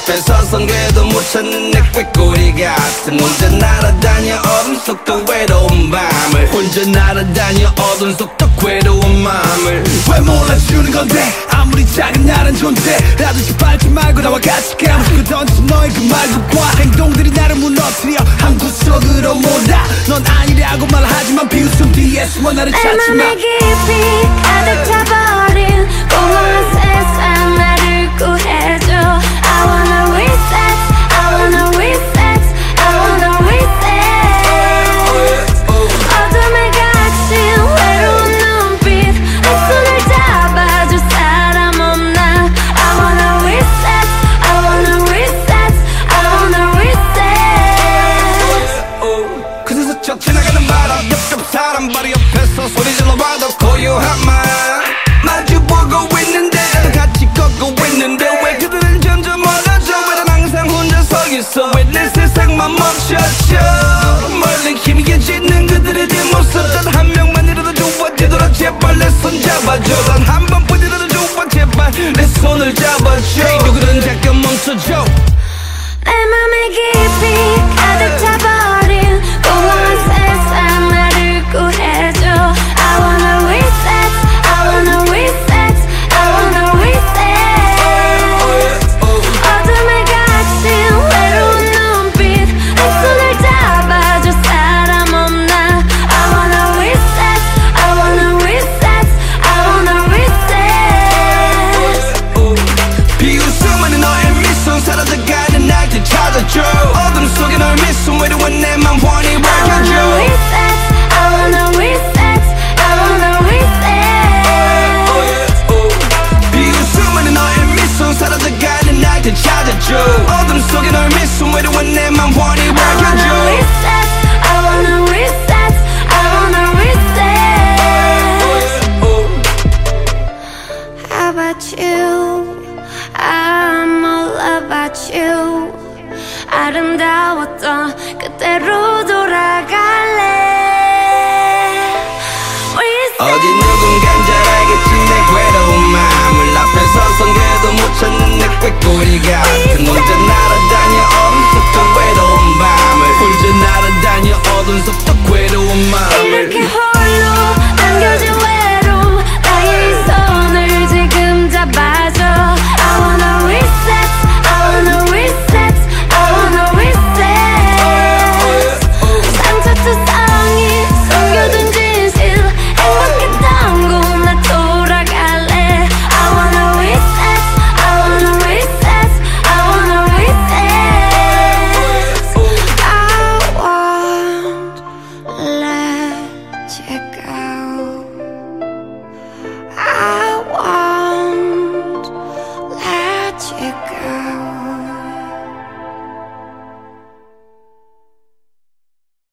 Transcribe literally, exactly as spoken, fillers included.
앞에 서선 그래도 못 찾는 내 꾀꼬리 같은 혼자 날아다녀 어둠 속 더 외로운 밤을 혼자 날아다녀 어둠 속 더 괴로운 마음을 왜 몰라주는 건데 아무리 작은 나란 존재라도 짓밟지 말고 나와 같이 가고 싶어 던진 너의 그 말들과 행동들이 나를 무너뜨려 한 구석으로 몰아 넌 아니라고 말하지만 비웃음 뒤에 숨어 나를 내 찾지마 맘에 깊이 가득 차버린 공허한 세상 나를 구해줘 I wanna reset, I wanna reset, I wanna reset 어둠에 갇힌 외로운 눈빛 내 손을 잡아줄 사람 없나 I wanna reset, I wanna reset, I wanna reset 그래서 저 지나가는 바람 옆옆 사람 바로 옆에서 소리 질러봐도 고요한 말 마주보고 있는데 같이 걷고 있는데 왜 그들은 점점 멀어져 왜 난 항상 혼자 서 있어 왜 내 세상만 멈춰져 멀리 희미해지는 그들의 뒷모습 단 한 명만이라도 좋아 뒤돌아 제발 내 손 잡아줘 단 한 번뿐이라도 좋아 제발 내 손을 잡아줘 hey, 누구든 잠깐 멈춰줘 내 맘에 깊이 가득 차버린 공허한 세상 나를 구해줘 I wanna reset, I wanna reset, I wanna reset 어둠에 갇힌 외로운 눈빛 내 손을 잡아줄 사람 없나 I wanna reset, I wanna reset, I wanna reset 비웃음은 너의 미소 사라져가는 날 되찾아줘 어둠 속에 널 미소 외로운 내 맘 환히 I wanna 밝혀줘 reset, I wanna reset, I wanna reset 비웃음은 너의 미소 사라져가는 날 되찾아줘 어둠 속에 널 미소 외로운 내 맘 환히 I wanna 밝혀줘 reset, I wanna reset, I wanna reset How about you? I'm all about you 아름다웠던 그때로 돌아갈래 어디 누군간 잘 알겠지 내 괴로운 마음을 앞에 서선 그래도 못 찾는 내 꾀꼬리 같은 혼자 날아